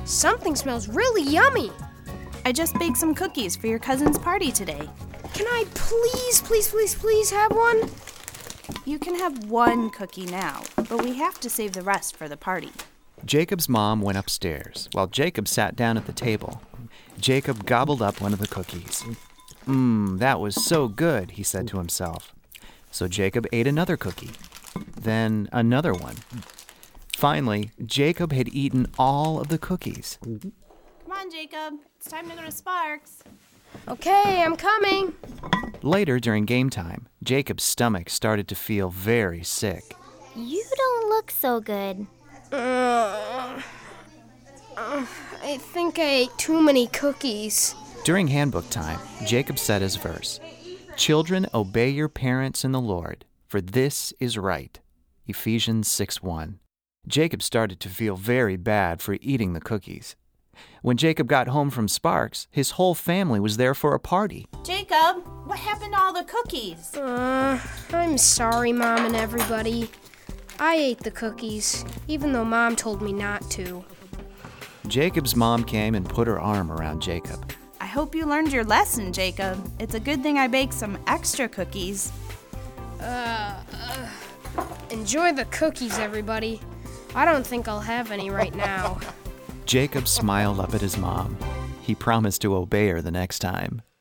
Something smells really yummy. I just baked some cookies for your cousin's party today. Can I please have one? You can have one cookie now, but we have to save the rest for the party. Jacob's mom went upstairs while Jacob sat down at the table. Jacob gobbled up one of the cookies. That was so good, he said to himself. So Jacob ate another cookie, then another one. Finally, Jacob had eaten all of the cookies. Come on, Jacob. It's time to go to Sparks. Okay, I'm coming. Later, during game time, Jacob's stomach started to feel very sick. You don't look so good. I think I ate too many cookies. During handbook time, Jacob said his verse, "Children, obey your parents in the Lord, for this is right." Ephesians 6:1. Jacob started to feel very bad for eating the cookies. When Jacob got home from Sparks, his whole family was there for a party. Jacob, what happened to all the cookies? I'm sorry, Mom and everybody. I ate the cookies, even though Mom told me not to. Jacob's mom came and put her arm around Jacob. I hope you learned your lesson, Jacob. It's a good thing I baked some extra cookies. Enjoy the cookies, everybody. I don't think I'll have any right now. Jacob smiled up at his mom. He promised to obey her the next time.